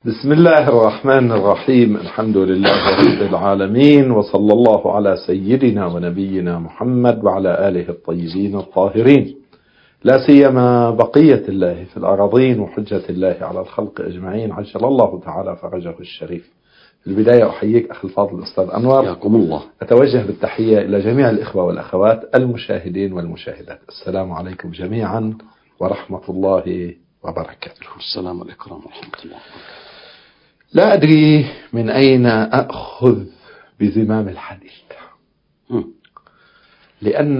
بسم الله الرحمن الرحيم. الحمد لله رب العالمين، وصلى الله على سيدنا ونبينا محمد وعلى آله الطيبين الطاهرين، لا سيما بقية الله في الأراضين وحجة الله على الخلق أجمعين، عجل الله تعالى فرجه الشريف. في البداية أحييك أخي الفاضل الأستاذ أنور، حياكم الله. أتوجه بالتحية إلى جميع الإخوة والأخوات المشاهدين والمشاهدات. السلام عليكم جميعا ورحمة الله وبركاته. السلام الإكرام ورحمة الله. لا أدري من أين أخذ بزمام الحديث، لأن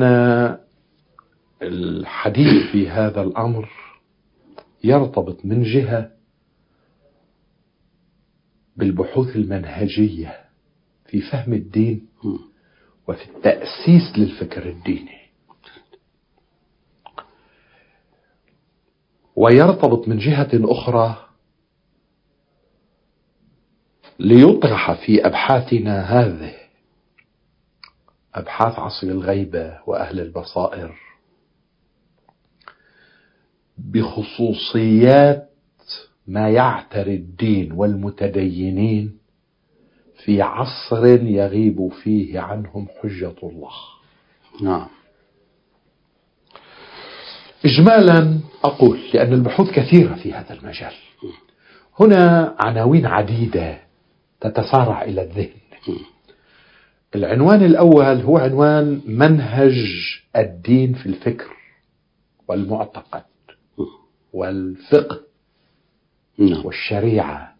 الحديث في هذا الأمر يرتبط من جهة بالبحوث المنهجية في فهم الدين وفي التأسيس للفكر الديني، ويرتبط من جهة أخرى ليطرح في أبحاثنا هذه، أبحاث عصر الغيبة وأهل البصائر، بخصوصيات ما يعتري الدين والمتدينين في عصر يغيب فيه عنهم حجة الله. نعم. إجمالا أقول، لأن البحوث كثيرة في هذا المجال، هنا عناوين عديدة تتسارع إلى الذهن. العنوان الأول هو عنوان منهج الدين في الفكر والمعتقد والفقه والشريعة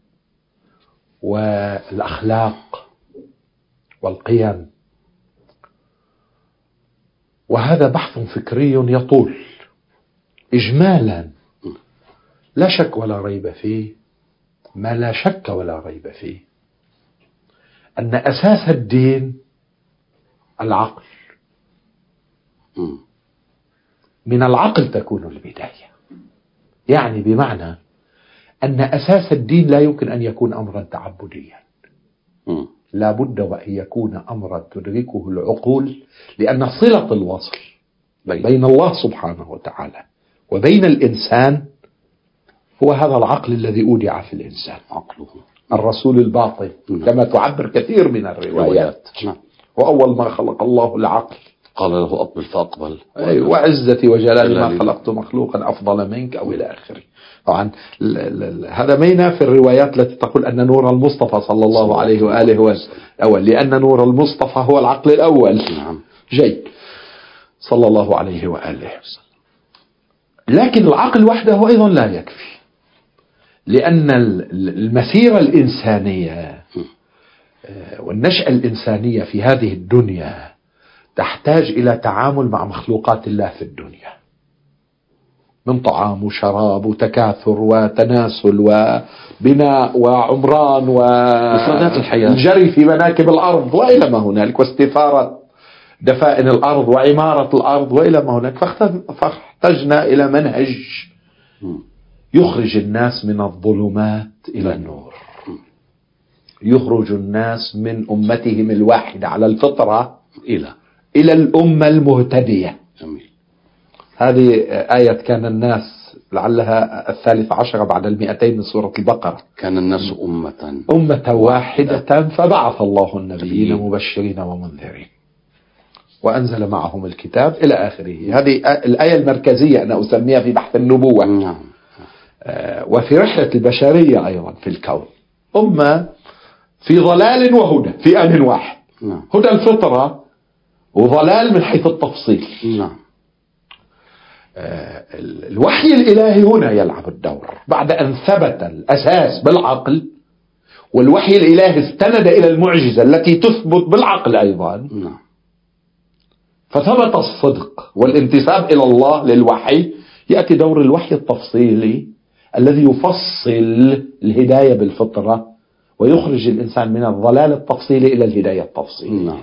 والأخلاق والقيم، وهذا بحث فكري يطول. إجمالا لا شك ولا ريب فيه، ما لا شك ولا ريب فيه، أن أساس الدين العقل. من العقل تكون البداية، يعني بمعنى أن أساس الدين لا يمكن أن يكون أمرا تعبديا، لا بد وأن يكون أمرا تدركه العقول، لأن صلة الوصل بين الله سبحانه وتعالى وبين الإنسان هو هذا العقل الذي أودع في الإنسان، عقله الرسول الباطن كما تعبر كثير من الروايات. وأول ما خلق الله العقل قال له أقبل فأقبل، وعزتي وجلالي ما خلقت مخلوقا أفضل منك، أو إلى آخره. طبعا هذا ما ينافي الروايات التي تقول أن نور المصطفى صلى الله عليه وآله هو الأول، لأن نور المصطفى هو العقل الأول. جيد، صلى الله عليه وآله. لكن العقل وحده أيضا لا يكفي، لأن المسيرة الإنسانية والنشأة الإنسانية في هذه الدنيا تحتاج إلى تعامل مع مخلوقات الله في الدنيا، من طعام وشراب وتكاثر وتناسل وبناء وعمران ومفردات الحياة، الجري في مناكب الأرض وإلى ما هنالك، واستثارة دفائن الأرض وعمارة الأرض وإلى ما هنالك. فاحتجنا إلى منهج يخرج الناس من الظلمات إلى النور، يخرج الناس من أمتهم الواحدة على الفطرة إلى الأمة المهتدية. جميل. هذه آية كان الناس، لعلها 13 بعد 200 من سورة البقرة. كان الناس أمة واحدة فبعث الله النبيين مبشرين ومنذرين وأنزل معهم الكتاب إلى آخره. هذه الآية المركزية أنا أسميها في بحث النبوة. وفي رحلة البشرية أيضا في الكون، أمة في ضلال وهدى في آن واحد. هدى الفطرة وضلال من حيث التفصيل. الوحي الإلهي هنا يلعب الدور بعد أن ثبت الأساس بالعقل، والوحي الإلهي استند إلى المعجزة التي تثبت بالعقل أيضا. فثبت الصدق والانتساب إلى الله للوحي، يأتي دور الوحي التفصيلي الذي يفصل الهداية بالفطرة ويخرج الإنسان من الضلال التفصيلي إلى الهداية التفصيلية.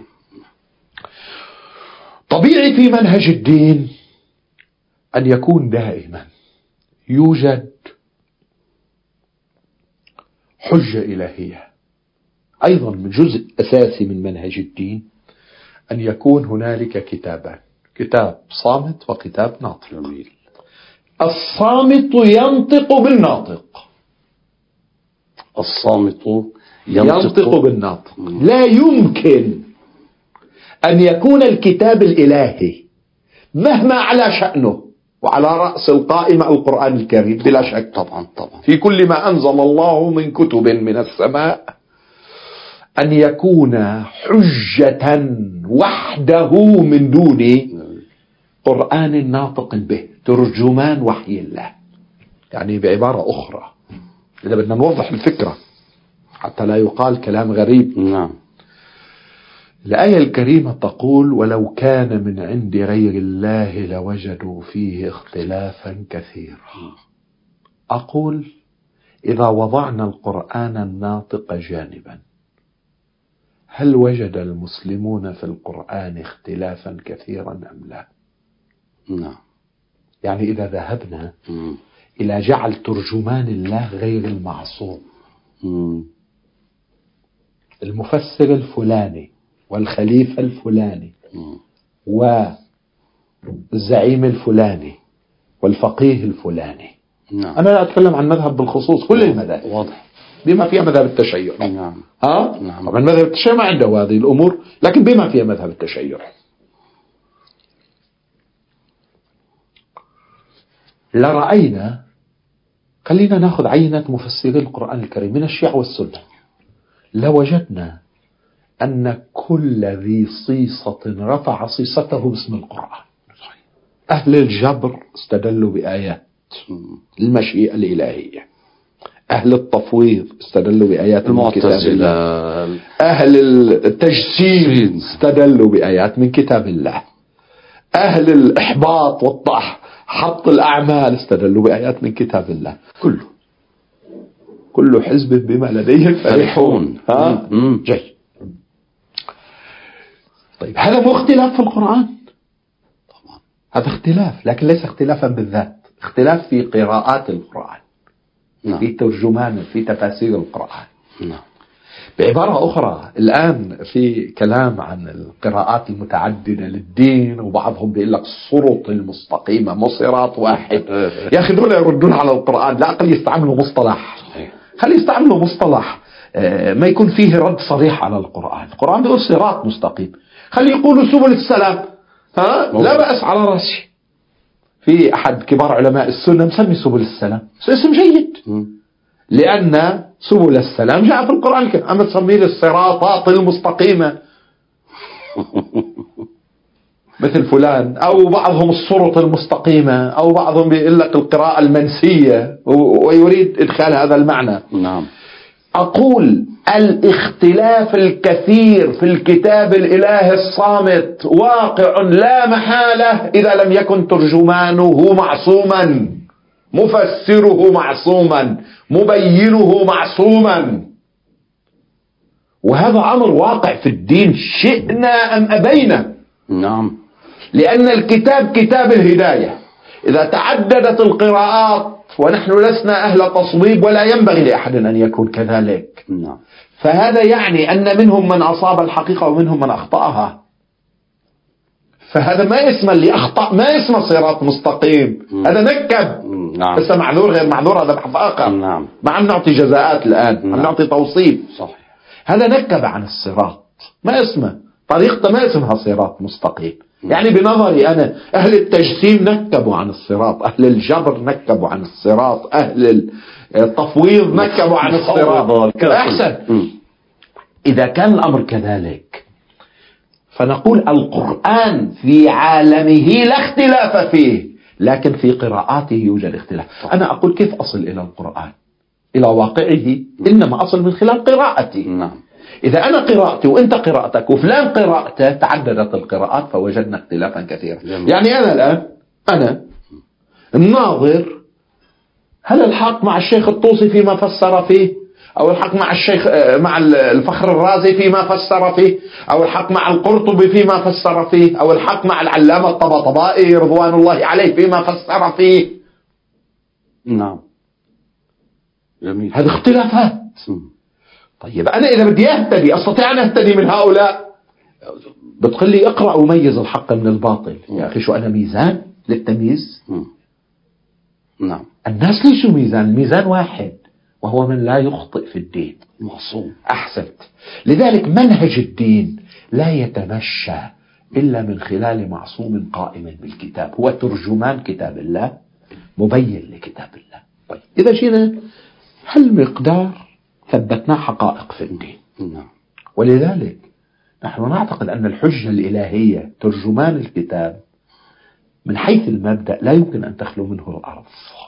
طبيعي في منهج الدين أن يكون دائما يوجد حجة إلهية. أيضا من جزء أساسي من منهج الدين أن يكون هنالك كتابان، كتاب صامت وكتاب ناطق. الصامت ينطق بالناطق، الصامت ينطق بالناطق. لا يمكن أن يكون الكتاب الإلهي مهما على شأنه وعلى رأس القائمة القرآن الكريم بلا شك طبعا في كل ما أنزل الله من كتب من السماء أن يكون حجة وحده من دون قرآن ناطق به، ترجمان وحي الله. يعني بعبارة أخرى إذا بدنا نوضح الفكرة حتى لا يقال كلام غريب، نعم. الآية الكريمة تقول: ولو كان من عند غير الله لوجدوا فيه اختلافا كثيرا. أقول إذا وضعنا القرآن الناطق جانبا، هل وجد المسلمون في القرآن اختلافا كثيرا أم لا؟ نعم. يعني إذا ذهبنا إلى جعل ترجمان الله غير المعصوم، المفسر الفلاني والخليفة الفلاني والزعيم الفلاني والفقيه الفلاني. نعم. أنا لا أتكلم عن مذهب بالخصوص، كل المذاهب واضح بما فيها مذهب التشيع. نعم. نعم. طبعا مذهب التشيع ما عنده هذه الأمور، لكن بما فيها مذهب التشيع لرأينا، خلينا نأخذ عينة مفسري القرآن الكريم من الشيعة والسنة، لوجدنا أن كل ذي صيصة رفع صيصته باسم القرآن. أهل الجبر استدلوا بآيات المشيئة الإلهية، أهل التفويض استدلوا بآيات من كتاب الله، أهل التجسيم استدلوا بآيات من كتاب الله، أهل الإحباط حط الأعمال استدلوا بآيات من كتاب الله. كل حزب بما لديهم فرحون. جيد. طيب هذا مو اختلاف في القرآن؟ طبعا هذا اختلاف، لكن ليس اختلافا بالذات، اختلاف في قراءات القرآن. نعم. في ترجمان، في تفاسير القرآن. نعم. بعبارة أخرى، الآن في كلام عن القراءات المتعددة للدين، وبعضهم بيقول لك الصراط المستقيمة مو صراط واحد. يا أخي دول يردون على القرآن، لا أقل يستعملوا مصطلح، خلي يستعملوا مصطلح ما يكون فيه رد صريح على القرآن. القرآن بيقول صراط مستقيم، خلي يقولوا سبل السلام، لا بأس على رأسي. في أحد كبار علماء السنة مسمي سبل السلام اسم جيد، لأن سبل السلام جاء في القرآن الكريم. أما تسميه الصراطات المستقيمة مثل فلان، أو بعضهم الصراط المستقيمة، أو بعضهم بيقول لك القراءة المنسية ويريد إدخال هذا المعنى. نعم. أقول الاختلاف الكثير في الكتاب الإلهي الصامت واقع لا محالة إذا لم يكن ترجمانه معصوما، مفسره معصوما، مبينه معصوما. وهذا أمر واقع في الدين شئنا أم أبينا. نعم. لأن الكتاب كتاب الهداية، إذا تعددت القراءات ونحن لسنا أهل تصويب ولا ينبغي لأحد أن يكون كذلك. نعم. فهذا يعني أن منهم من أصاب الحقيقة ومنهم من أخطأها. فهذا ما اسم اللي أخطأ، ما اسمه صراط مستقيم، هذا نكب. نعم. بس معذور غير معذور هذا بحث آخر. نعم. ما عم نعطي جزاءات الآن. نعم. عم نعطي توصيف. صحيح. هذا نكب عن الصراط، ما اسمه طريقته، ما اسمها صراط مستقيم. يعني بنظري أنا أهل التجسيم نكبوا عن الصراط، أهل الجبر نكبوا عن الصراط، أهل التفويض نكبوا عن الصراط. أحسن. إذا كان الأمر كذلك فنقول القرآن في عالمه لا اختلاف فيه، لكن في قراءاته يوجد اختلاف. أنا أقول كيف أصل إلى القرآن، إلى واقعه؟ إنما أصل من خلال قراءتي. نعم. إذا أنا قراءتي وأنت قراءتك وفلان قراءته تعددت القراءات فوجدنا اختلافا كثيرا. يعني أنا الآن الناظر، هل الحق مع الشيخ الطوسي فيما فسر فيه، أو الحق مع الشيخ مع الفخر الرازي فيما فسر فيه، أو الحق مع القرطبي فيما فسر فيه، أو الحق مع العلامة الطباطبائي رضوان الله عليه فيما فسر فيه؟ نعم. جميل. هذه اختلافات. طيب أنا إذا بدي أهتدي أستطيع أن أهتدي من هؤلاء؟ بتقول لي اقرأ وميز الحق من الباطل. يا أخي شو أنا ميزان للتمييز؟ نعم. الناس ليسوا ميزان، الميزان واحد، وهو من لا يخطئ في الدين. معصوم. أحسنت. لذلك منهج الدين لا يتمشى إلا من خلال معصوم قائم بالكتاب، هو ترجمان كتاب الله مبين لكتاب الله. طيب إذا جينا هالمقدار ثبتنا حقائق في الدين. ولذلك نحن نعتقد أن الحجة الإلهية ترجمان الكتاب من حيث المبدأ لا يمكن أن تخلو منه الأرض.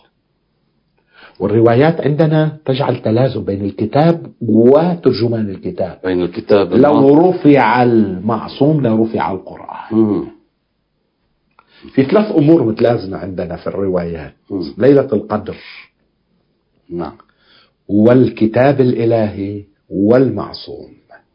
والروايات عندنا تجعل تلازم بين الكتاب وترجمان الكتاب. بين الكتاب لو رفع المعصوم لرفع القرآن. في 3 أمور متلازمة عندنا في الروايات: ليلة القدر، نعم، والكتاب الإلهي، والمعصوم.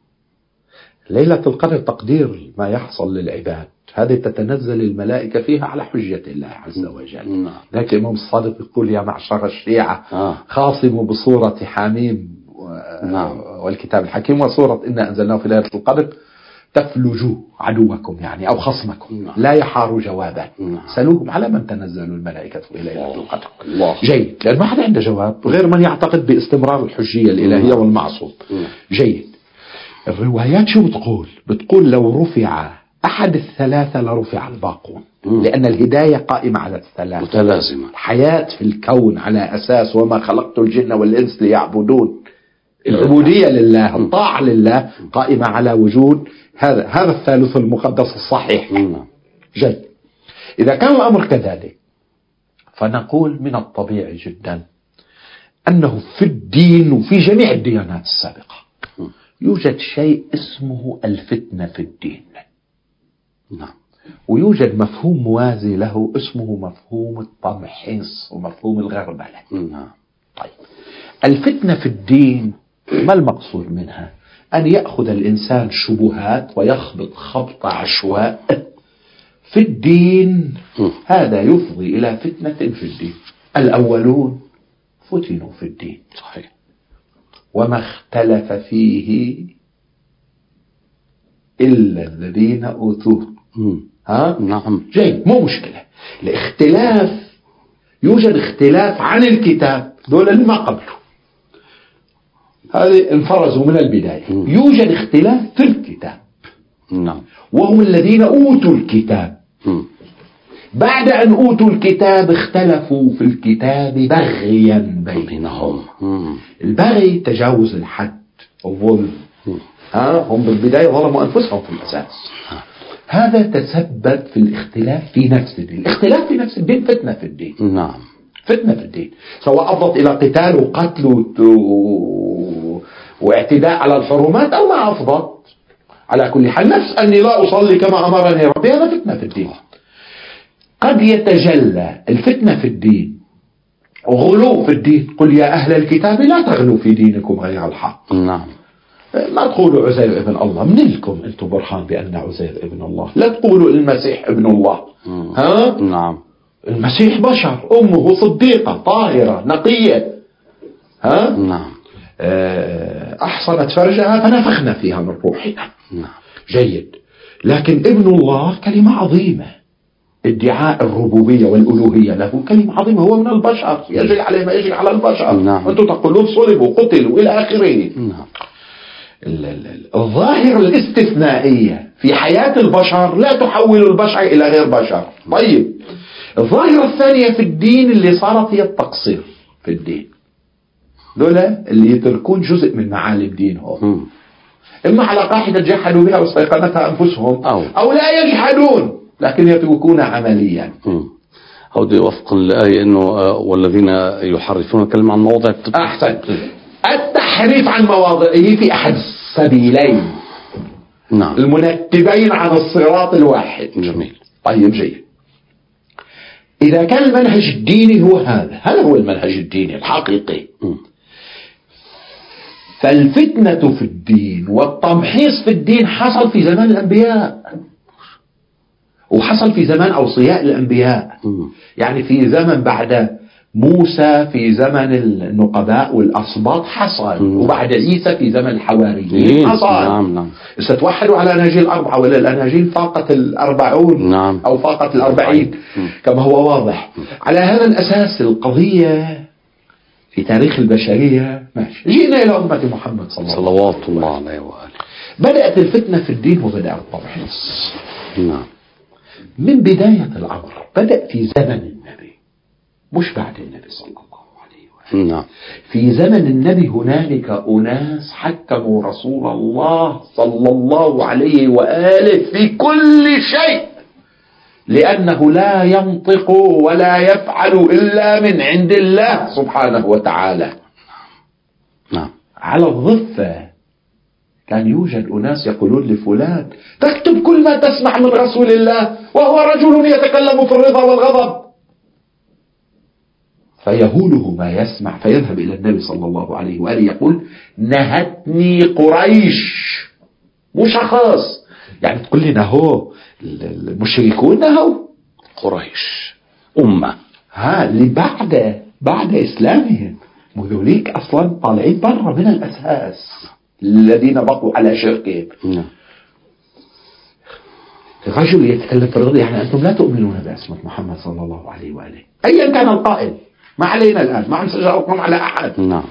ليلة القدر تقدير ما يحصل للعباد، هذه تتنزل الملائكة فيها على حجة الله عز وجل. لكن الإمام الصادق يقول: يا معشر الشيعة خاصموا بصورة حميم والكتاب الحكيم وصورة إنا أنزلناه في ليلة القدر تفلجوا عدوكم، يعني أو خصمكم، لا يحاروا جوابا، سألوهم على من تنزل الملائكة في ليلة القدر. جيد، لأن ما حدا عنده جواب غير من يعتقد باستمرار الحجية الإلهية والمعصوم. جيد. الروايات شو بتقول لو رفع أحد الثلاثة لرفع الباقون، لأن الهداية قائمة على الثلاثة متلازمة. الحياة في الكون على أساس وما خلقت الجن والإنس ليعبدون، العبودية لله، الطاعة لله قائمة على وجود هذا الثالث المقدس الصحيح. جيد. إذا كان الأمر كذلك فنقول من الطبيعي جدا أنه في الدين وفي جميع الديانات السابقة يوجد شيء اسمه الفتنة في الدين. نعم. ويوجد مفهوم موازي له اسمه مفهوم التمحيص ومفهوم الغربلة. نعم. طيب، الفتنة في الدين ما المقصود منها؟ أن يأخذ الإنسان شبهات ويخبط خبط عشواء في الدين، هذا يفضي إلى فتنة في الدين. الأولون فتنوا في الدين، صحيح، وما اختلف فيه إلا الذين أوتوه. نعم. جيد، مو مشكلة. الاختلاف، يوجد اختلاف عن الكتاب، دول اللي ما قبله هذه انفرزوا من البداية. يوجد اختلاف في الكتاب، نعم، وهم الذين أوتوا الكتاب. بعد أن أوتوا الكتاب اختلفوا في الكتاب بغيا بينهم. البغي تجاوز الحد، الظلم. هم بالبداية ظلموا أنفسهم في الأساس. هذا تسبب في الاختلاف في نفس الدين. الاختلاف في نفس الدين فتنة في الدين. نعم، فتنة في الدين، سواء أفضت إلى قتال وقتل واعتداء على الحرمات أو ما أفضت. على كل حال، نفس أني لا أصلي كما أمرني ربي، هذا فتنة في الدين. قد يتجلى الفتنة في الدين غلو في الدين. قل يا أهل الكتاب لا تغلوا في دينكم غير الحق. نعم. ما تقولوا عزير ابن الله، من لكم أنتم برهان بأن عزير ابن الله؟ لا تقولوا المسيح ابن الله. نعم. المسيح بشر، أمه صديقة طاهرة نقية. نعم. أحصنت فرجها فنفخنا فيها من روحنا. نعم. جيد. لكن ابن الله كلمة عظيمة، ادعاء الربوبية والألوهية له كلمة عظيمة، هو من البشر، يجري عليه ما يجري على البشر. نعم. أنتم تقولون صلب وقتل وإلى آخره. نعم. الظاهرة الاستثنائية في حياة البشر لا تحول البشر إلى غير بشر. طيب، الظاهرة الثانية في الدين اللي صارت هي التقصير في الدين. دولة اللي يتركون جزء من معالم دينهم، إما على قاعدة جحدوا بها واستيقنتها أنفسهم، أو لا يجحدون لكن يتركون عمليا. هودي وفقا لآية إنه والذين يحرفون الكلمة عن مواضع. أحسن. التحريف عن مواضعه في أحد السبيلين، نعم، المنتبين عن الصراط الواحد. جميل. طيب، جيد. إذا كان المنهج الديني هو هذا هو المنهج الديني الحقيقي، فالفتنة في الدين والتمحيص في الدين حصل في زمان الأنبياء، وحصل في زمان أوصياء الأنبياء. يعني في زمن بعد موسى، في زمن النقباء والأسباط حصل، وبعد عيسى في زمن الحواريين حصل. نعم. ستوحدوا على أناجيل 4 ولا الأناجيل فاقت 40. نعم. أو فاقت 40 كما هو واضح. على هذا الأساس القضية في تاريخ البشرية ماشي. جينا إلى أمة محمد صلوات الله عليه وآله. بدأت الفتنة في الدين وبدأ التمحيص. نعم. من بداية الأمر بدأ في زمن النبي، مش بعد النبي صلى الله عليه وآله. نعم. في زمن النبي هنالك أناس حكموا رسول الله صلى الله عليه وآله في كل شيء، لأنه لا ينطق ولا يفعل إلا من عند الله سبحانه وتعالى. نعم. على الضفة كان يوجد أناس يقولون لفلان تكتب كل ما تسمع من رسول الله وهو رجل يتكلم في الرضا والغضب، فيهوله ما يسمع فيذهب إلى النبي صلى الله عليه وآله يقول نهتني قريش، مش خاص يعني تقول لنا هو المشركون نهوا قريش أمة اللي بعد إسلامهم، وذوليك أصلا طالعين برا من الأساس الذين بقوا على شركهم. الرجل يتكلم في الرضا، يعني أنتم لا تؤمنون باسم محمد صلى الله عليه وآله أيا كان القائل، ما علينا الآن، ما نسجلكم على أحد. نعم.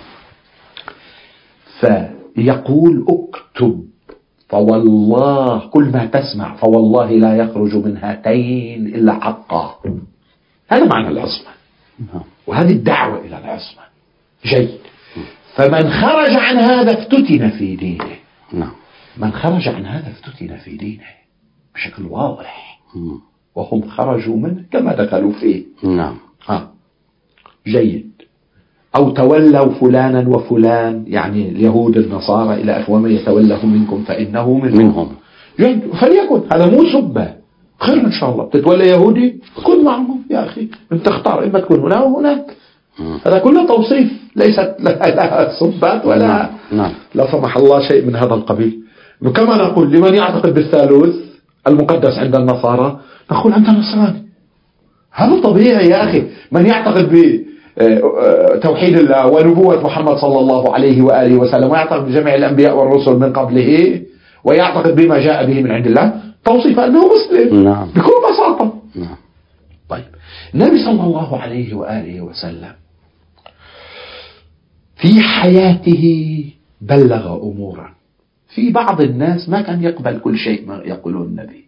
فيقول اكتب فوالله كل ما تسمع فوالله لا يخرج من هاتين إلا حقا. هذا معنى العصمة، وهذه الدعوة إلى العصمة. جيد. فمن خرج عن هذا افتتن في دينه. نعم. من خرج عن هذا افتتن في دينه بشكل واضح، وهم خرجوا منه كما دخلوا فيه. نعم. جيد. أو تولوا فلانا وفلان، يعني اليهود النصارى إلى آخره، ومن يتولهم منكم فإنه منهم. جيد. فليكن هذا مو سبة، خير إن شاء الله. تتولى يهودي كن معهم يا أخي، أنت تختار إما تكون هنا وهناك. هذا كله توصيف، ليست لها سبات ولا لا سمح الله شيء من هذا القبيل. كما نقول لمن يعتقد بالثالوث المقدس عند النصارى نقول أنت نصراني، هذا طبيعي يا أخي. من يعتقد بتوحيد الله ونبوة محمد صلى الله عليه وآله وسلم ويعتقد بجميع الأنبياء والرسل من قبله ويعتقد بما جاء به من عند الله توصيف أنه مسلم. نعم. بكل بساطة. نعم. طيب النبي صلى الله عليه وآله وسلم في حياته بلغ أمورا، في بعض الناس ما كان يقبل كل شيء ما يقوله النبي،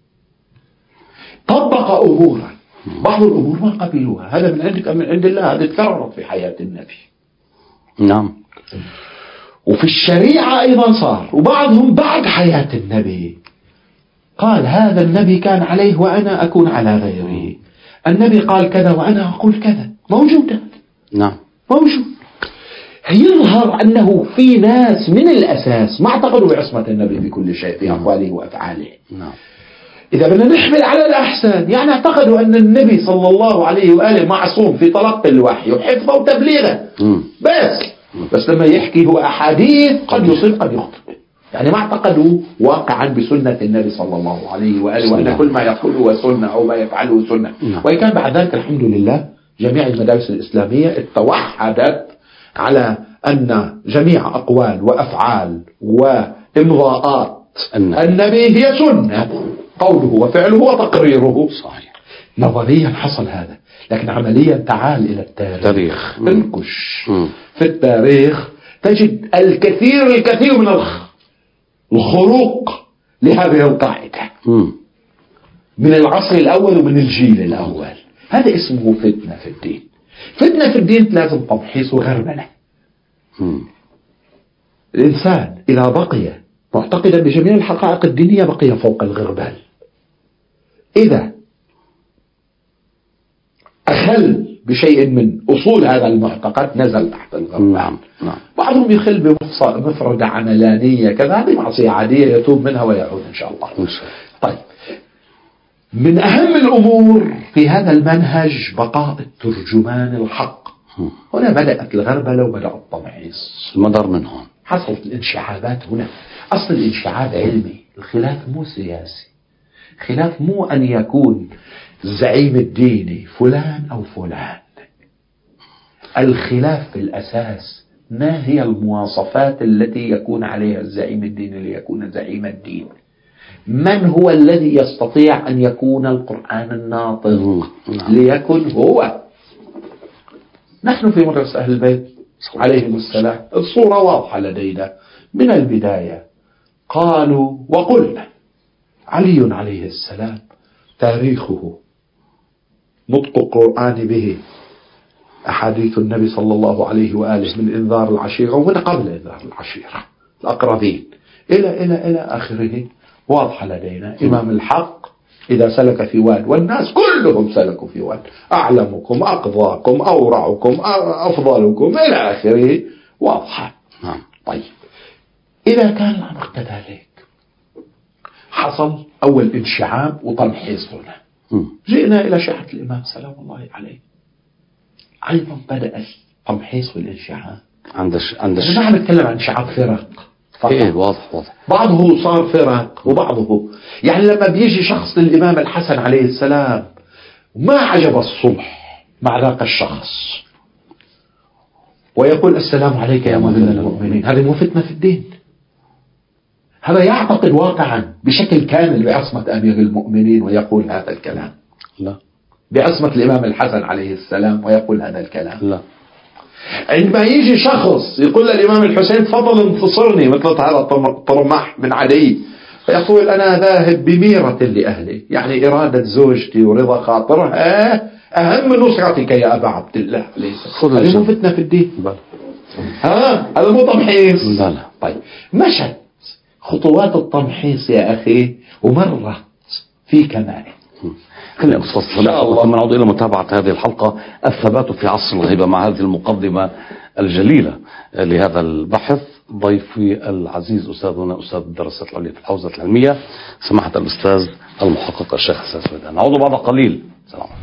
طبق أمورا، بعض الأمور ما قبلوها، هذا من عندك أم من عند الله، هذا تكررت في حياة النبي. نعم. وفي الشريعة أيضا صار، وبعضهم بعد حياة النبي قال هذا النبي كان عليه وأنا أكون على غيره، النبي قال كذا وأنا أقول كذا، موجودة. نعم. موجود. يظهر أنه في ناس من الأساس ما اعتقدوا بعصمة النبي بكل شيء في أقواله وأفعاله. نعم. إذا بدنا نحمل على الأحسن، يعني اعتقدوا أن النبي صلى الله عليه وآله معصوم في تلقي الوحي وحفظه وتبليغه بس لما يحكي هو أحاديث قد يصيب قد يخطئ، يعني ما اعتقدوا واقعا بسنة النبي صلى الله عليه وآله وأن كل ما يقوله هو سنة أو ما يفعله سنة. وإن كان بعد ذلك الحمد لله جميع المدارس الإسلامية اتوحدت على أن جميع أقوال وأفعال وإمضاءات النبي هي سنة، قوله وفعله وتقريره. صحيح. نظريا حصل هذا، لكن عمليا تعال إلى التاريخ انكش في التاريخ تجد الكثير من الخروق لهذه القاعدة من العصر الأول ومن الجيل الأول. هذا اسمه فتنة في الدين. فتنة في الدين لازم تمحيص وغربلة. الإنسان إذا بقي معتقدا بجميع الحقائق الدينية بقي فوق الغربال، إذا أخل بشيء من أصول هذا المعتقد نزل تحت الغربال. بعضهم يخل بمفردة عملانية كذا، هذه معصية عادية يتوب منها ويعود إن شاء الله. طيب، من أهم الأمور في هذا المنهج بقاء الترجمان الحق. هنا بدأت الغربلة وبدأ التمحيص. المدار من هون حصلت الانشعابات هنا. أصل الانشعاب علمي، الخلاف مو سياسي. خلاف مو أن يكون الزعيم الديني فلان أو فلان. الخلاف في الأساس ما هي المواصفات التي يكون عليها الزعيم الديني ليكون زعيم الدين؟ من هو الذي يستطيع أن يكون القرآن الناطق ليكن هو؟ نحن في مدرسة أهل البيت عليهم السلام. الصورة واضحة لدينا من البداية. قالوا وقلنا علي عليه السلام تاريخه، نطق القرآن به، أحاديث النبي صلى الله عليه وآله من إنذار العشيرة ومن قبل إنذار العشيرة الأقربين إلى آخره واضحة لدينا. إمام الحق إذا سلك في واد، والناس كلهم سلكوا في واد، أعلمكم أقضاكم أورعكم أفضلكم إلى آخره واضحة. طيب إذا كان الأمر كذلك، حصل أول انشعاب وتمحيص هنا، جئنا إلى شيعة الإمام سلام الله عليه، أيضا بدأ التمحيص والانشعاب. نحن نتكلم عن انشعاب فرق. إيه واضح. بعضه صار فرق وبعضه، يعني لما بيجي شخص للإمام الحسن عليه السلام ما عجب الصلح مع ذاك الشخص ويقول السلام عليك يا أمير المؤمنين، هذه مو فتنة في الدين. هذا يعتقد واقعا بشكل كامل بعصمة أمير المؤمنين ويقول هذا الكلام. لا. بعصمة الإمام الحسن عليه السلام ويقول هذا الكلام. لا. عندما يجي شخص يقول للإمام الحسين تفضل انتصرني، مثل هذا طرمح بن عدي، فيقول أنا ذاهب بميرة لأهلي، يعني إرادة زوجتي ورضا خاطرها أهم من نصرتك يا أبا عبد الله. هذا مو فتنة في الدين. هذا مو تمحيص. لا. طيب مشت خطوات التمحيص يا أخي ومرت في كماله. خلينا ثم نعود إلى متابعة هذه الحلقة الثبات في عصر الغيبة مع هذه المقدمة الجليلة لهذا البحث. ضيفي العزيز أستاذنا أستاذ الدراسات العليا في الحوزة العلمية سماحة الأستاذ المحقق الشيخ حسان سويدان. نعود بعد قليل. سلام عليكم.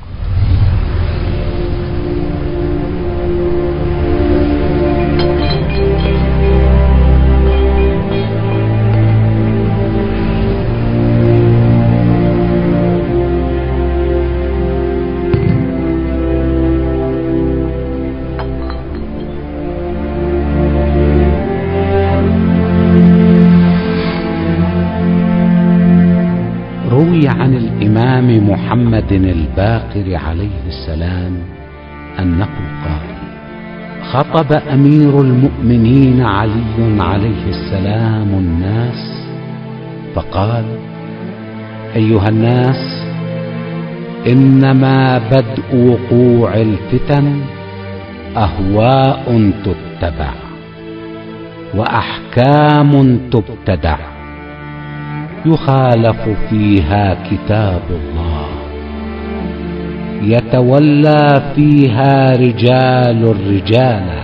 روي عن الإمام محمد الباقر عليه السلام أنه قال: خطب أمير المؤمنين علي عليه السلام الناس فقال: أيها الناس، إنما بدء وقوع الفتن أهواء تتبع وأحكام تبتدع، يخالف فيها كتاب الله، يتولى فيها رجال الرجال،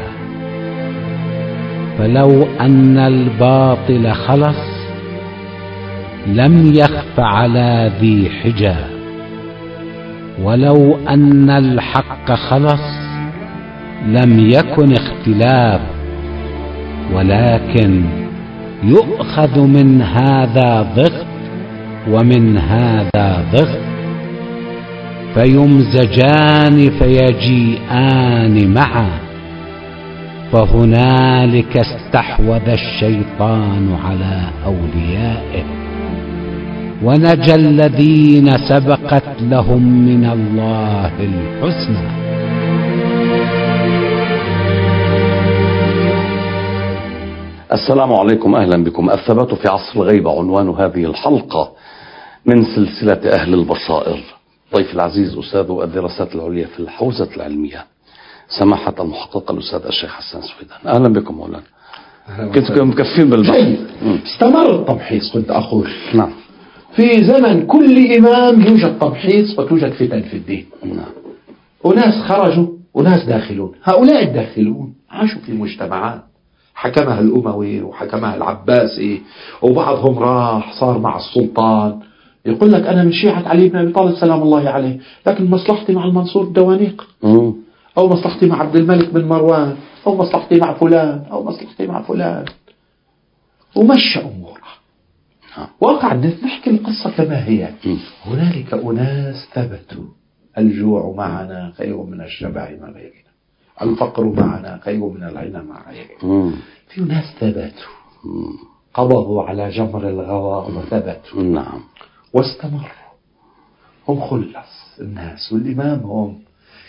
فلو أن الباطل خلص لم يخف على ذي حجى، ولو أن الحق خلص لم يكن اختلاف، ولكن يؤخذ من هذا ضغط ومن هذا ضغط، فيمزجان فيجيئان معا، فهنالك استحوذ الشيطان على أوليائه ونجى الذين سبقت لهم من الله الحسنى. السلام عليكم، أهلا بكم. الثبات في عصر الغيبة عنوان هذه الحلقة من سلسلة أهل البصائر. ضيف العزيز أستاذ الدراسات العليا في الحوزة العلمية سماحة المحقق الأستاذ الشيخ حسان سويدان. أهلا بكم مولانا. كنتم مكفين بالبحث. استمر التمحيص كنت أقول. نعم. في زمن كل إمام يوجد تمحيص وتوجد فتن في الدين. نعم. وناس خرجوا وناس داخلون. هؤلاء الداخلون عاشوا في مجتمعات حكمها الأموي وحكمها العباسي، وبعضهم راح صار مع السلطان يقول لك أنا من شيعة علي بن أبي طالب سلام الله عليه، لكن مصلحتي مع المنصور الدوانيق، أو مصلحتي مع عبد الملك بن مروان، أو مصلحتي مع فلان، أو مصلحتي مع فلان، ومشى أموره. واقع نحكي القصة كما هي. هنالك أناس ثبتوا: الجوع معنا خير من الشبع مع غيرنا، الفقر معنا خير من الغنى مع غيرنا. في ناس ثبتوا قبضوا على جمر الغواء وثبتوا. نعم. واستمروا. هم خلص الناس، والإمام هم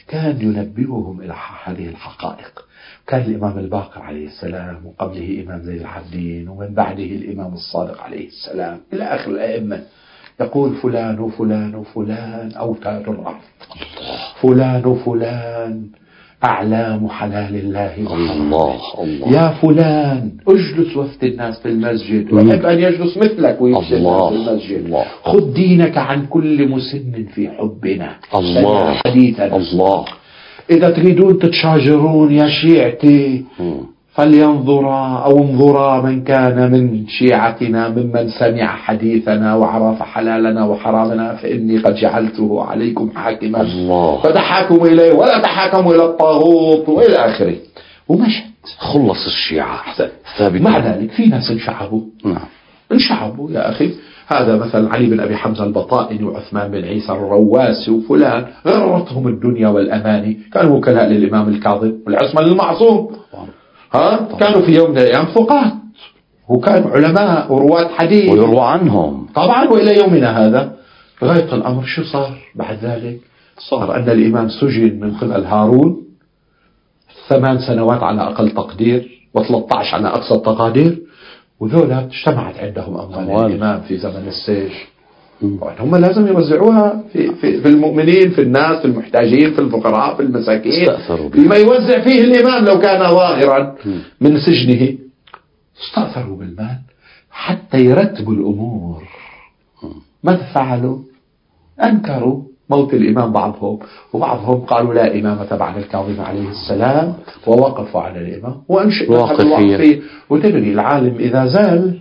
كان ينبههم إلى هذه الحقائق. كان الإمام الباقر عليه السلام، وقبله إمام زين العابدين، ومن بعده الإمام الصادق عليه السلام إلى آخر الأئمة، يقول فلان وفلان وفلان أوتاد الأرض، فلان وفلان أعلام حلال الله الله الله. يا فلان اجلس وفد الناس في المسجد، ويحب أن يجلس مثلك ويفشل الناس في المسجد. خذ دينك عن كل مسن في حبنا. الله حديثنا. الله. إذا تريدون تتشاجرون يا شيعتي فلينظرا أو انظرا من كان من شيعتنا ممن سمع حديثنا وعرف حلالنا وحرامنا، فإني قد جعلته عليكم حاكما الله. فتحاكموا إليه ولا تحاكموا إلى الطاغوت وإلى آخره. ومشت خلص الشيعة ثابت. مع ذلك في ناس انشعبوا. انشعبوا يا أخي. هذا مثلا علي بن أبي حمزة البطائني وعثمان بن عيسى الرواسي وفلان، غرتهم الدنيا والأماني، كانوا وكلاء للإمام الكاظم والعثمان المعصوم. كانوا في يوم من الأيام ثقات، وكانوا علماء ورواة حديث ويروى عنهم طبعا. وإلى يومنا هذا غاية الأمر شو صار بعد ذلك؟ صار أن الإمام سجن من قبل هارون 8 سنوات على أقل تقدير، و13 على أقصى التقادير، وذولا اجتمعت عندهم أموال الإمام في زمن السجن، هم لازم يوزعوها في المؤمنين، في الناس، في المحتاجين، في الفقراء، في المساكين، بما يوزع فيه الإمام لو كان ظاهرا من سجنه. استأثروا بالمال حتى يرتبوا الأمور. ماذا فعلوا؟ أنكروا موت الإمام بعضهم، وبعضهم قالوا لا إمامة بعد الكاظم عليه السلام، ووقفوا على الإمام وأنشئ. وتدري العالم إذا زال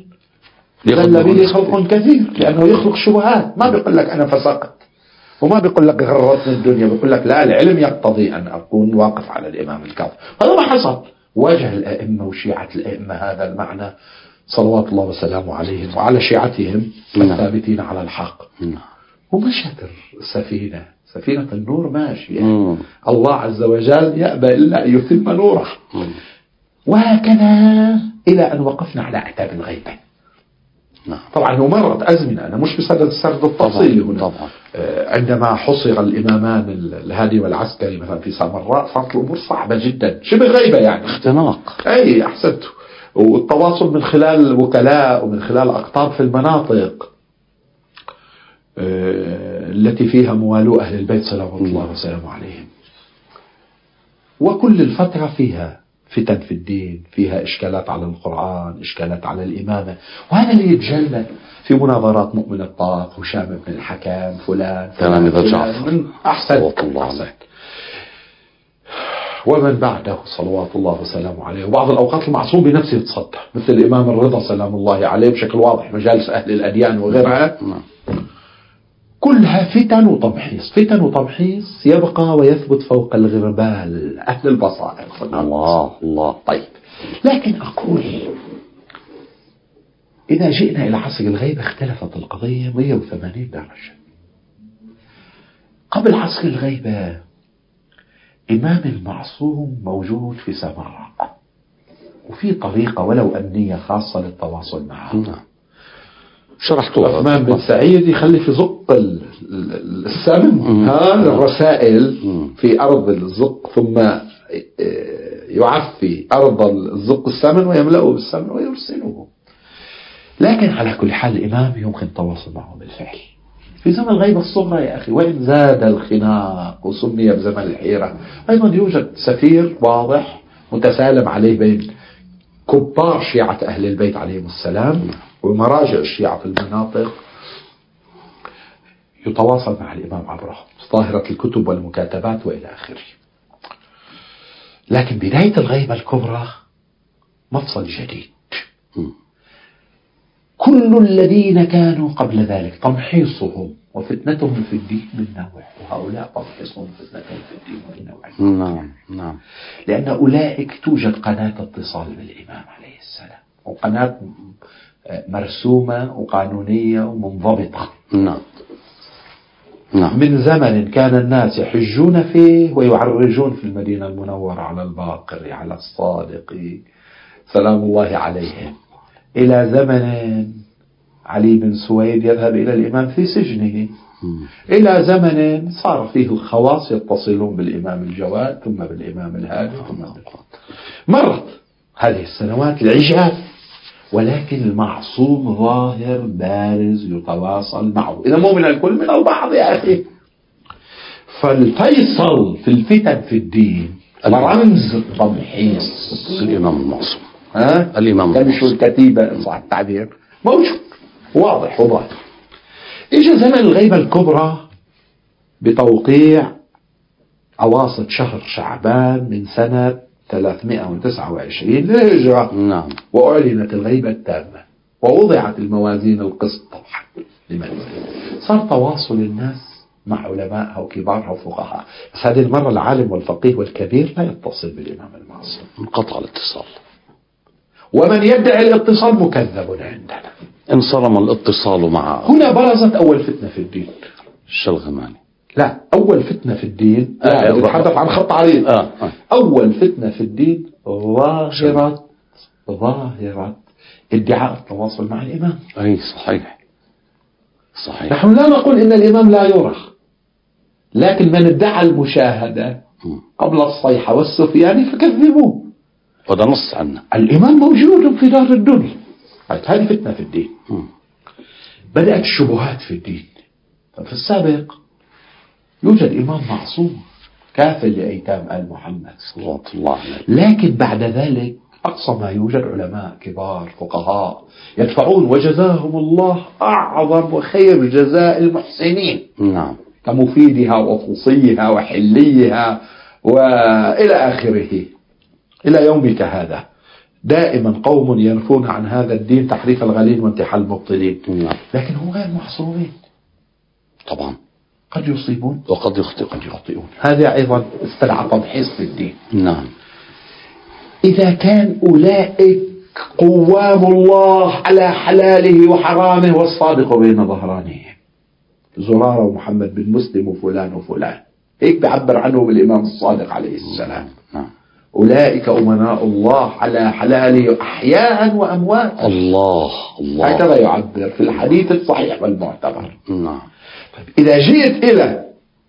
به خلق كثير، لأنه يخلق شبهات. ما بيقول لك أنا فسقت، وما بيقول لك غرتني الدنيا، بيقول لك لا، العلم يقتضي أن أكون واقف على الإمام الكاظم. هذا ما حصل. واجه الأئمة وشيعة الأئمة هذا المعنى صلوات الله وسلامه عليهم وعلى شيعتهم الثابتين على الحق. ومشت السفينة، سفينة النور ماشية. الله عز وجل يأبى إلا أن يتم نوره. وهكذا إلى أن وقفنا على أعتاب الغيبة. طبعا ومرت أزمنة، أنا مش بصدد السرد التفصيلي هنا. عندما حصر الإمامان الهادي والعسكري مثلا في سامراء، صارت الأمور صعبة جدا، شبه غيبة يعني، اختناق. أي أحسنت. والتواصل من خلال الوكلاء ومن خلال أقطاب في المناطق التي فيها موالو أهل البيت صلوات الله وسلامه عليهم. وكل الفترة فيها فتن في الدين، فيها إشكالات على القرآن، إشكالات على الإمامة. وهذا اللي يتجلى في مناظرات مؤمن الطاق، هشام بن الحكام، فلان من أحسن ومن بعده صلوات الله وسلامه عليه. وبعض الأوقات المعصوم بنفسه يتصدى، مثل الإمام الرضا سلام الله عليه بشكل واضح، مجالس أهل الأديان وغيرها. كلها فتن وتمحيص، فتن وتمحيص، يبقى ويثبت فوق الغربال أهل البصائر. الله. طيب، لكن أقول إذا جئنا إلى عصر الغيبة اختلفت القضية 180 درجة. قبل عصر الغيبة إمام المعصوم موجود في سامراء، وفي طريقة ولو أمنية خاصة للتواصل معه. شرحتوها. عثمان بن سعيد يخلي في زق السمن الرسائل في أرض الزق، ثم يعفي أرض الزق السمن ويملأه بالسمن ويرسله. لكن على كل حال الإمام يمكن التواصل معه بالفعل. في زمن الغيبة الصغرى يا أخي، وإن زاد الخناق وسمي بزمن الحيرة، أيضا يوجد سفير واضح متسالم عليه بين كبار شيعة أهل البيت عليهم السلام ومراجع الشيعة في المناطق، يتواصل مع الإمام عبره ظاهرة الكتب والمكاتبات وإلى آخره. لكن بداية الغيبة الكبرى مفصل جديد. كل الذين كانوا قبل ذلك تمحيصهم وفتنتهم في الدين من نوع، وهؤلاء تمحيصهم وفتنتهم في الدين من نوع. نعم. لأن أولئك توجد قناة اتصال بالإمام عليه السلام، وقناة مرسومة وقانونية ومنضبطة. نعم. من زمن كان الناس يحجون فيه ويعرجون في المدينة المنورة على الباقر، على الصادق سلام الله عليهم، إلى زمن علي بن سويد يذهب إلى الإمام في سجنه، إلى زمن صار فيه خواص يتصلون بالإمام الجواد ثم بالإمام الهادي مرت هذه السنوات العجاف، ولكن المعصوم ظاهر بارز يتواصل معه، إذا مو من الكل من البعض يا أخي. فالفيصل في الفتن في الدين رمز التمحيص الإمام المعصوم، الإمام يمشوا الكتيبة إن صح التعبير موجود واضح وظاهر. إجا زمن الغيبة الكبرى بتوقيع أواسط شهر شعبان من سنة 329 للهجرة. نعم. وأعلنت الغيبة التامة ووضعت الموازين القسط لمنزل. صار تواصل الناس مع علمائها وكبارها وفقهاء، بس هذه المرة العالم والفقيه والكبير لا يتصل بالإمام المعصوم، انقطع الاتصال، ومن يدعي الاتصال مكذب عندنا. انصرم الاتصال معه. هنا برزت أول فتنة في الدين. الشلغماني. لا، أول فتنة في الدين نتحدث عن خط عريض. أول فتنة في الدين ظاهرة ادعاء التواصل مع الإمام. أي صحيح. نحن لا نقول إن الإمام لا يرى، لكن من ادعى المشاهدة قبل الصيحة والسفيان فكذبوه، وده نص عنه. الإمام موجود في دار الدنيا. هذه فتنة في الدين. بدأت الشبهات في الدين. في السابق يوجد إمام معصوم كافل لأيتام آل محمد صلى الله عليه، لكن بعد ذلك أقصى ما يوجد علماء كبار فقهاء يدفعون وجزاهم الله أعظم وخير جزاء المحسنين. نعم. كمفيدها وفصيها وحليها وإلى آخره إلى يومك هذا. دائما قوم ينفون عن هذا الدين تحريف الغالين وانتحال المبطلين. نعم. لكن هم غير معصومين طبعا، قد يصيبون وقد يخطئون. هذا أيضا استدعى تمحيص في الدين. نعم. إذا كان أولئك قوام الله على حلاله وحرامه والصادق بين ظهرانهم، زرارة ومحمد بن مسلم وفلان وفلان، هيك بعبر عنهم الإمام الصادق عليه السلام. نعم. أولئك أمناء الله على حلاله أحياء وأموات. الله هكذا يعبر في الحديث الصحيح والمعتبر. نعم. إذا جئت إلى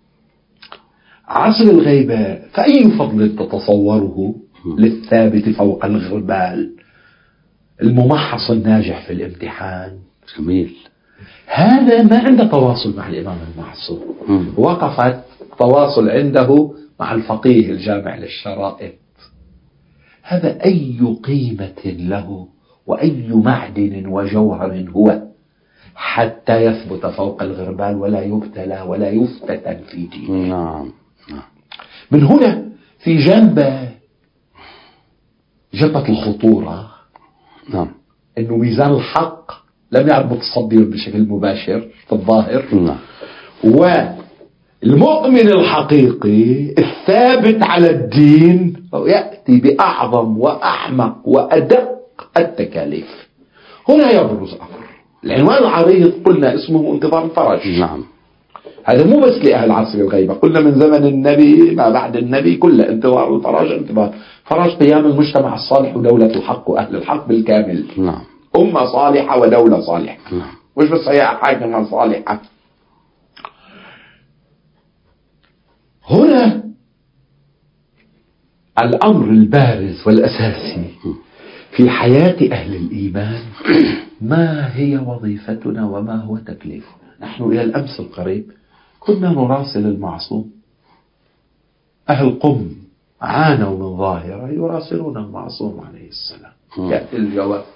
عصر الغيبة فأي فضل تتصوره للثابت فوق الغربال الممحص الناجح في الامتحان؟ جميل. هذا ما عنده تواصل مع الإمام المعصوم، وقفت تواصل عنده مع الفقيه الجامع للشرائط. هذا أي قيمة له وأي معدن وجوهر هو حتى يثبت فوق الغربال ولا يبتلى ولا يفتتن في دينه. نعم. من هنا في جنبة الخطورة. نعم. إنه ميزان الحق لم يعد متصدر بشكل مباشر في الظاهر. نعم. والمؤمن الحقيقي الثابت على الدين يأتي بأعظم وأعمق وأدق التكاليف. هنا يبرز أمر العنوان العريض قلنا اسمه انتظار الفرج. نعم. هذا مو بس لأهل عصر الغيبة، قلنا من زمن النبي ما بعد النبي كل انتظار الفرج. انتظار فرج قيام المجتمع الصالح ودولة الحق وأهل الحق بالكامل. نعم. أمة صالحة ودولة صالحة. نعم. مش بس هي حاكمة صالحة. هنا الأمر البارز والأساسي في حياة أهل الإيمان ما هي وظيفتنا وما هو تكليفنا. نحن إلى الأمس القريب كنا نراسل المعصوم. أهل قم عانوا من ظاهرة يراسلون المعصوم عليه السلام، يأتي الجواب.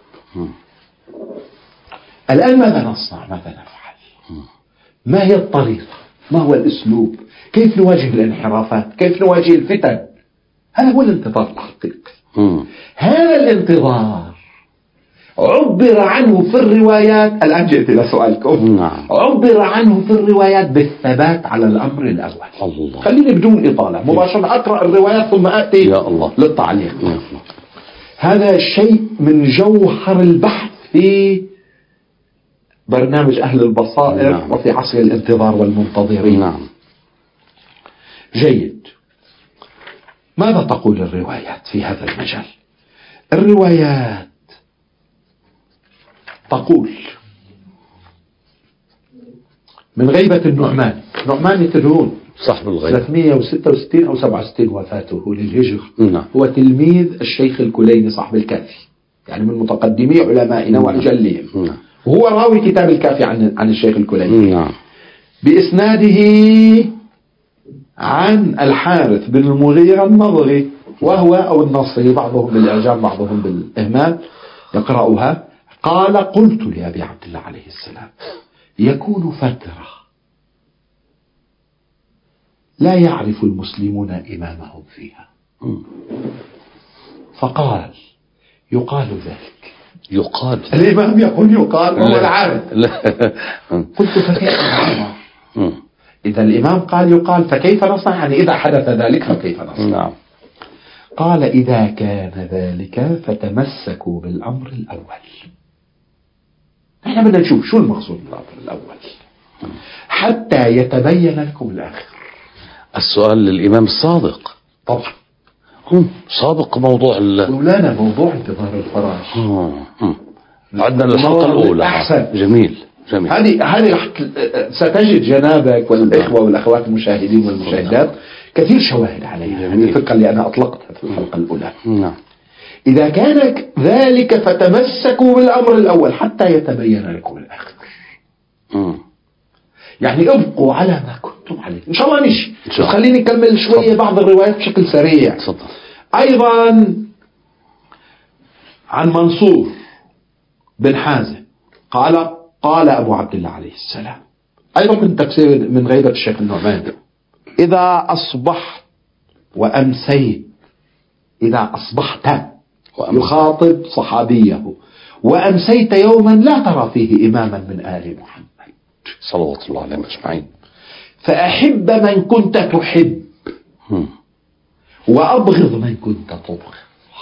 الآن ماذا نصنع؟ ماذا نفعل؟ ما هي الطريقة؟ ما هو الأسلوب؟ كيف نواجه الانحرافات؟ كيف نواجه الفتن؟ هذا هو الانتظار الحقيقي. هذا الانتظار عبر عنه في الروايات. الآن جئت إلى سؤالكم. نعم. عبر عنه في الروايات بالثبات على الأمر الأول. الله. خليني بدون إطالة مباشرة أقرأ الروايات ثم أتي يا الله للتعليق. يا الله. هذا شيء من جوهر البحث في برنامج أهل البصائر. نعم. وفي عصر الانتظار والمنتظرين. نعم. جيد. ماذا تقول الروايات في هذا المجال؟ الروايات تقول من غيبة النعمان. نعمان تدرون صاحب الغيبة 366 أو 67 وفاته للهجرة. نعم. هو تلميذ الشيخ الكليني صاحب الكافي، يعني من متقدمي علمائنا وأجلهم. نعم. وهو راوي كتاب الكافي عن الشيخ الكليني. نعم. بإسناده عن الحارث بن المغيرة النضري، وهو أو النصري، بعضهم بالإعجام بعضهم بالإهمال يقرأها. قال: قلت لأبي عبد الله عليه السلام: يكون فترة لا يعرف المسلمون إمامهم فيها. فقال: يقال ذلك. يقال الإمام يقول يقال وهو العارف. قلت: فكيف نصنع؟ إذا الإمام قال يقال فكيف نصنع؟ يعني إذا حدث ذلك فكيف نصنع؟ نعم. قال: إذا كان ذلك فتمسكوا بالأمر الأول. نحن بدنا نشوف شو المقصود بالأمر الأول حتى يتبين لكم الآخر. السؤال للإمام الصادق طبعا سابق موضوع مولانا موضوع انتظار الفراش. عندنا الحلقة الأولى. أحسن. جميل. هذه رح ستجد جنابك والإخوة والأخوات المشاهدين والمشاهدات كثير شواهد عليها. هذه الفكرة اللي أنا أطلقتها في الحلقة الأولى. نعم. إذا كان ذلك فتمسكوا بالأمر الأول حتى يتبين لكم الآخر. يعني ابقوا على ما كنتم عليه. إن شاء الله نمشي. خليني أكمل شوية بعض الروايات بشكل سريع. تفضل. أيضا عن منصور بن حازم قال أبو عبد الله عليه السلام، أيضا من تفسير من غيبة الشيخ النعمان: إذا أصبحت وأمسيت، إذا أصبحت يخاطب صحابيه، وأمسيت يوما لا ترى فيه إماما من آل محمد صلوات الله عليهم أجمعين، فأحب من كنت تحب وأبغض من كنت تبغض،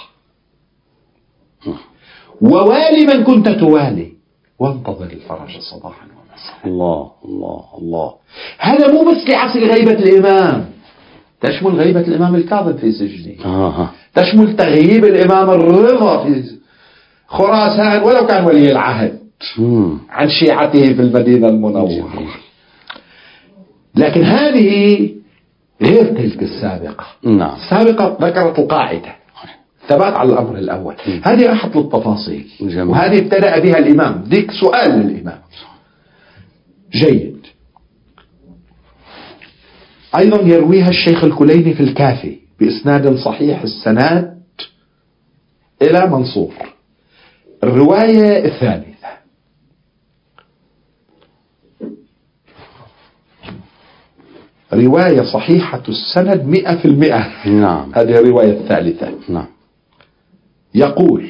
ووالي من كنت توالي، وانتظر الفرج صباحا ومساء. الله الله الله. هذا مو بس لعصر غيبة الإمام، تشمل غيبة الإمام الكاظم في سجنه، تشمل تغييب الإمام الرضا في خراسان ولو كان ولي العهد عن شيعته في المدينة المنورة. لكن هذه غير تلك السابقة. نعم. السابقة ذكرت القاعدة، ثبات على الأمر الأول. هذه راحت للتفاصيل. جميل. وهذه ابتدأ بها الإمام. ديك سؤال للإمام. جيد. أيضا يرويها الشيخ الكليني في الكافي بإسناد صحيح السند إلى منصور. الرواية الثالثة رواية صحيحة السند 100%. نعم. هذه الرواية الثالثة. نعم. يقول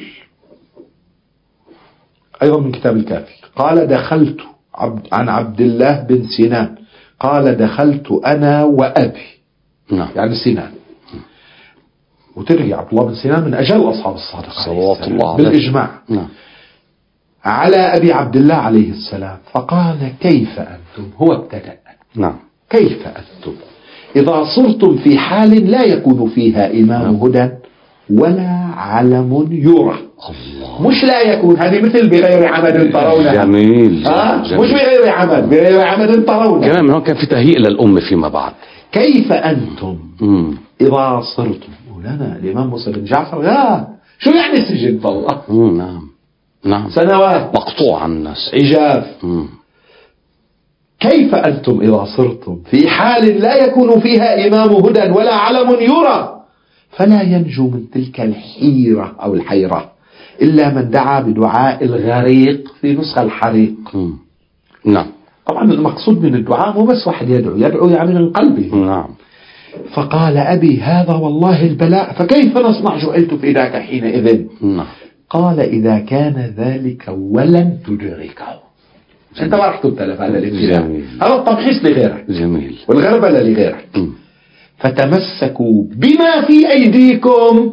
أيضا من كتاب الكافي: قال: دخلت عن عبد الله بن سنان قال: دخلت أنا وأبي. نعم. يعني سنان. وتدري عبد الله بن سنان من أجل أصحاب الصادق صلوات الله عليه بالإجماع. نعم. على أبي عبد الله عليه السلام فقال: كيف أنتم؟ هو ابتدأ. نعم. كيف أنتم إذا صرتم في حال لا يكون فيها إمام هدى ولا علم يرى؟ الله. مش لا يكون، هذه مثل بغير عمد ترونها. جميل. مش بغير عمد، بغير عمد ترونها. كمان من هون كان في تهيئ للأمة فيما بعد. كيف أنتم إذا صرتم. مولانا الإمام موسى بن جعفر شو يعني سجن والله؟ نعم. نعم. سنوات مقطوع عن الناس، عجاف. كيف أنتم إذا صرتم في حال لا يكون فيها إمام هدى ولا علم يرى، فلا ينجو من تلك الحيرة أو الحيرة إلا من دعا بدعاء الغريق، في نسخة الحريق. نعم. طبعا المقصود من الدعاء مو بس واحد يدعو يعني من قلبه. نعم. فقال: أبي هذا والله البلاء، فكيف نصنع؟ جعلت في ذاك حينئذ. نعم. قال: إذا كان ذلك ولن تدركه. أنت ما راح تبتلى بهذا الابتلاء، هذا التمحيص لغيرك. جميل. والغربلة لغيرك. فتمسكوا بما في أيديكم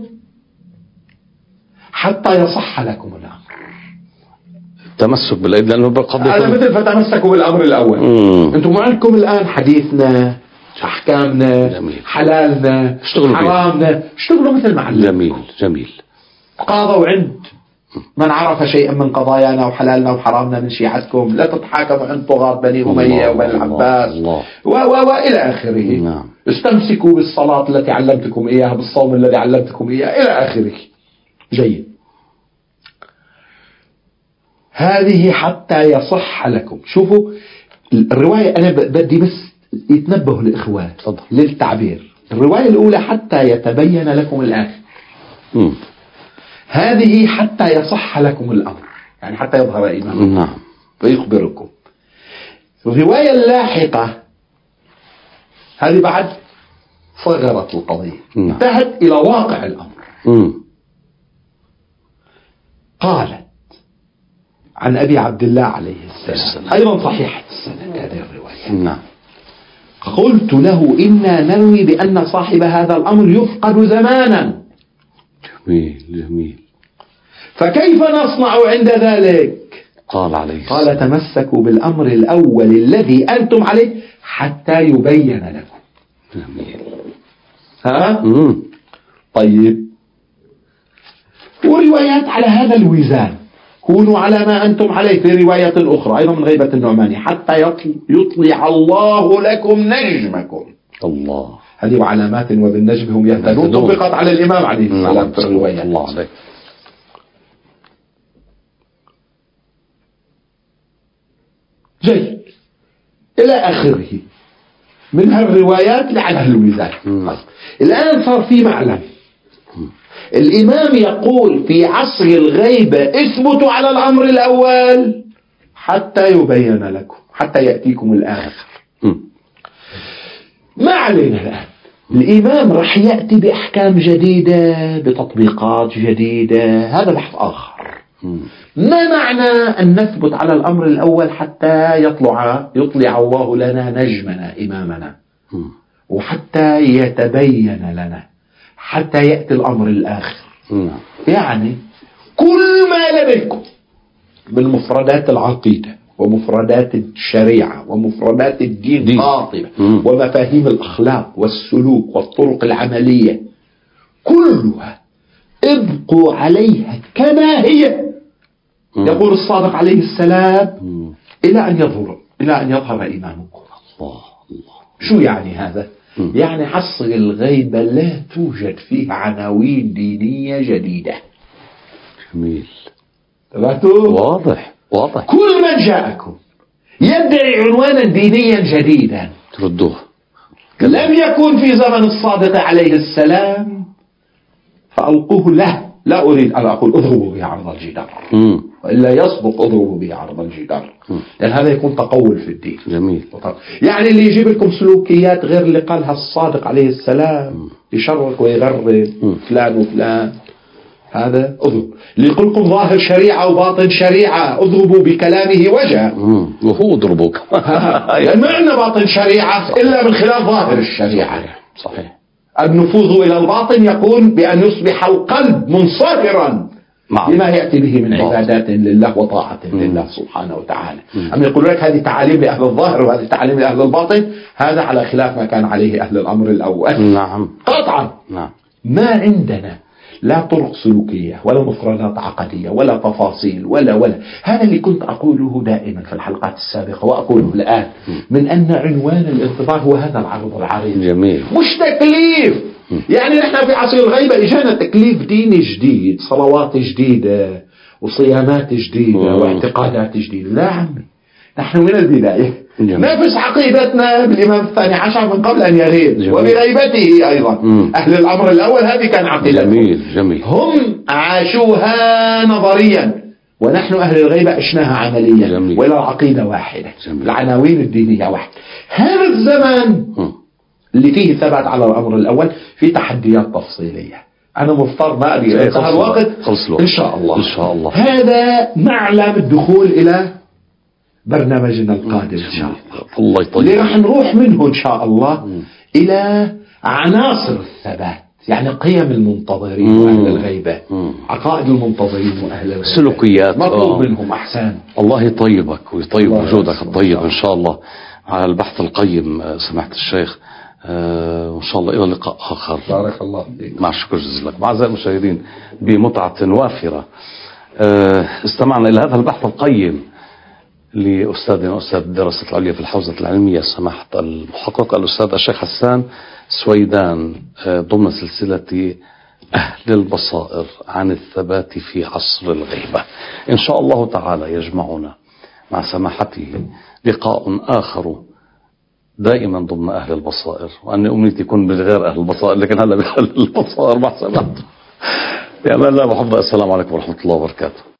حتى يصح لكم الأمر. تمسك بالأيدي لأنه بالقضية هذا مثل فتمسكوا بالأمر الأول. أنتم عندكم الآن حديثنا، أحكامنا، جميل. حلالنا، حرامنا، اشتغلوا مثل ما علمكم. جميل. قاضوا عند من عرف شيئا من قضايانا وحلالنا وحرامنا من شيعتكم لا تتحاكموا عند طغاة بني أمية وبني العباس وإلى آخره. نعم. استمسكوا بالصلاة التي علمتكم إياها، بالصوم الذي علمتكم إياه، إلى آخره. جيد. هذه حتى يصح لكم. شوفوا الرواية، أنا بدي بس يتنبهوا الإخوة للتعبير. الرواية الأولى حتى يتبين لكم الآخر، هذه حتى يصح لكم الأمر، يعني حتى يظهر إيمانكم. نعم. ويخبركم. الرواية اللاحقة هذه بعد صغرت القضية، انتهت إلى واقع الأمر. قالت عن أبي عبد الله عليه السلام، أيضا صحيحة السند هذه الرواية. نعم. قلت له إنا نروي بأن صاحب هذا الأمر يفقد زمانا. جميل. فكيف نصنع عند ذلك؟ قال تمسكوا بالأمر الأول الذي أنتم عليه حتى يبين لكم. جميل. طيب، وروايات على هذا الوزان. كونوا على ما أنتم عليه في رواية أخرى أيضا من غيبة النعماني حتى يطلع الله لكم نجمكم. الله. هذه وعلامات وبالنجم هم يهتدون طبقت على الإمام عليه السلام في الرواية. الله عليك. جيد إلى آخره من هالروايات لعلى هالوزان. الآن صار في معلم. الإمام يقول في عصر الغيبة اثبتوا على الأمر الأول حتى يبين لكم، حتى يأتيكم الآخر. ما علينا الآن. الإمام رح يأتي بأحكام جديدة بتطبيقات جديدة، هذا بحث آخر. ما معنى أن نثبت على الأمر الأول حتى يطلع الله لنا نجمنا إمامنا، وحتى يتبين لنا، حتى يأتي الأمر الآخر. يعني كل ما لديكم من مفردات العقيدة ومفردات الشريعة ومفردات الدين قاطبة ومفاهيم الأخلاق والسلوك والطرق العملية كلها ابقوا عليها كما هي، يقول الصادق عليه السلام، إلى أن يظهر إيمانكم. الله. شو يعني هذا؟ يعني عصر الغيبة لا توجد فيه عناوين دينية جديدة. جميل. واضح. كل من جاءكم يدعي عنوانا دينيا جديدا تردوه. لم يكن في زمن الصادق عليه السلام فألقوه له. لا أريد أن أقول اضربوا به عرض الجدار، وإلا يصدق اضربوا به عرض الجدار، لأن هذا يكون تقول في الدين. جميل. يعني اللي يجيب لكم سلوكيات غير اللي قالها الصادق عليه السلام، يشرك ويغرب فلان وفلان، هذا اضرب. اللي يقول لكم ظاهر شريعة وباطن شريعة، اضربوا بكلامه وجه. وهو اضربوك. يعني ما عندنا باطن شريعة إلا من خلال ظاهر الشريعة. صحيح. النفوذ إلى الباطن يكون بأن يصبح القلب منصهرا بما يأتي به من عبادات لله وطاعة لله سبحانه وتعالى. أما يقول لك هذه تعاليم لأهل الظاهر وهذه تعاليم لأهل الباطن، هذا على خلاف ما كان عليه أهل الأمر الأول. نعم. قطعا. نعم. ما عندنا لا طرق سلوكية ولا مفردات عقدية ولا تفاصيل ولا هذا اللي كنت أقوله دائما في الحلقات السابقة وأقوله الآن، من أن عنوان الانتظار هو هذا العرض العريض. جميل. مش تكليف. يعني نحن في عصر الغيبة إجانا تكليف ديني جديد، صلوات جديدة وصيامات جديدة واعتقادات جديدة. لا عمي، نحن من البداية نفس عقيدتنا بالإمام الثاني عشر من قبل أن يغيب وبغيبته أيضا. أهل الأمر الأول هذه كان عقيدتهم. جميل. هم عاشوها نظريا ونحن أهل الغيبة عشناها عمليا. وإلى العقيدة واحدة. العناوين الدينية واحدة. هذا الزمان اللي فيه ثبات على الأمر الأول في تحديات تفصيلية. أنا مفترض ما أدري انتهى الوقت إن شاء الله. هذا معلم الدخول إلى برنامجنا القادم إن شاء الله. اللي راح نروح منه إن شاء الله إلى عناصر الثبات، يعني قيم المنتظرين وأهل الغيبة، عقائد المنتظرين وأهل الغيبة، سلوكيات مطلوب منهم أحسان. الله يطيبك ويطيب وجودك الطيب إن شاء الله على البحث القيم سماحة الشيخ. وإن شاء الله إلى لقاء آخر. بارك الله فيك. مع الشكر جزيلا. أعزائي المشاهدين، بمتعة وافرة استمعنا إلى هذا البحث القيم لأستاذنا أستاذ الدراسات العليا في الحوزة العلمية سماحة المحقق الأستاذ الشيخ حسان سويدان ضمن سلسلة أهل البصائر عن الثبات في عصر الغيبة. إن شاء الله تعالى يجمعنا مع سماحته لقاء آخر دائما ضمن أهل البصائر، وأن أمنيتي يكون بغير أهل البصائر، لكن هلا بأهل البصائر مع سماحته. يا الله محمد. السلام عليكم ورحمة الله وبركاته.